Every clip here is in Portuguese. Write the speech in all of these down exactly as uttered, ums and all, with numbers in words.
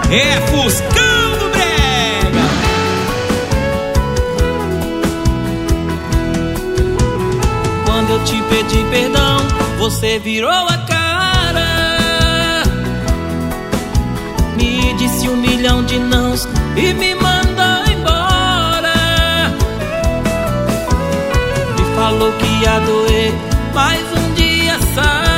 É Fuscão do Brega. Quando eu te pedi perdão, você virou a cara, me disse um milhão de nãos e me mandou embora. Me falou que ia doer, mas um dia sara.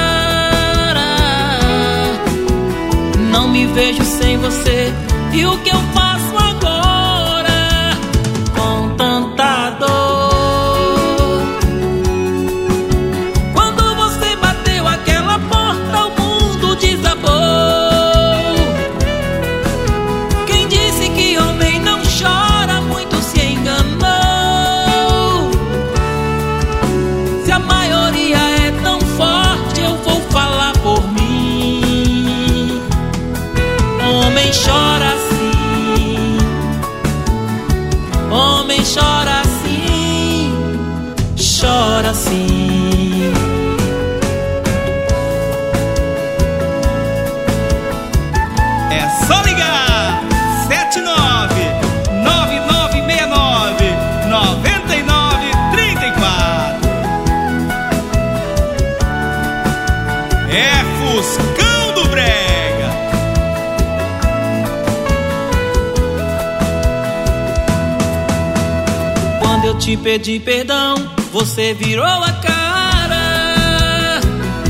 Não me vejo sem você, e o que eu faço agora com tanta dor? Quando você bateu aquela porta, o mundo desabou. Quem disse que homem não chora, muito se enganou. Se a maioria é tão forte, eu vou falar por mim. Homem chora assim, homem chora assim, chora assim. É só ligar sete nove nove nove seis nove nove nove três quatro. É Fuscão do Brega. Quando eu te pedi perdão, você virou a cara,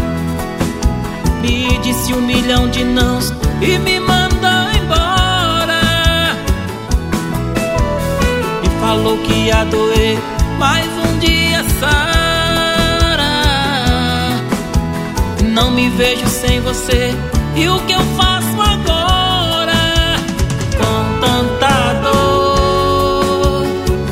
me disse um milhão de nãos e me mandou embora. Me falou que ia doer, mas um dia sara. Não me vejo sem você, e o que eu faço agora com tanta dor?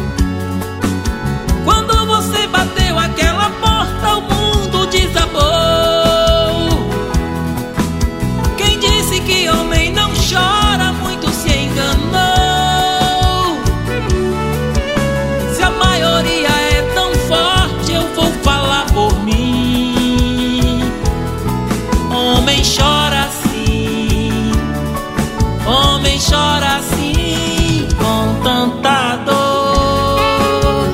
Quando você bateu aquela porta, o mundo desabou. Quem disse que homem não chora, muito se enganou. Se a maioria é tão forte, eu vou falar por mim. Homem chora assim, homem chora assim, com tanta dor.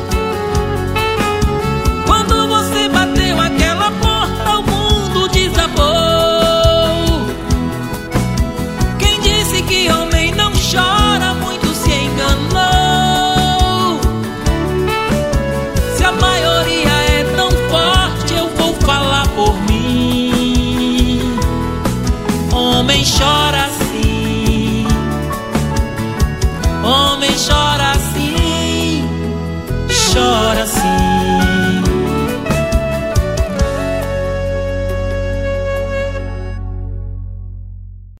Quando você bateu aquela porta, o mundo desabou. Quem disse que homem não chora, muito se enganou. Se a maioria é tão forte, eu vou falar por mim. Homem chora assim, homem chora assim, chora.